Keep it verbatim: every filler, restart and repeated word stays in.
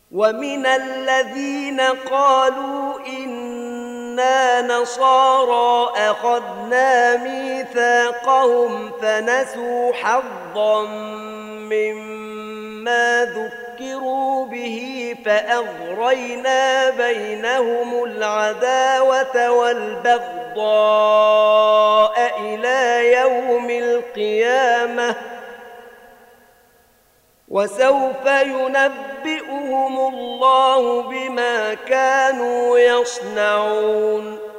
ومن الذين قالوا إنا نصارى أخذنا ميثاقهم فنسوا حظا مما ذكروا به فأغرينا بينهم العداوة والبغضاء إلى يوم القيامة وسوف ينبئهم الله بما كانوا يصنعون.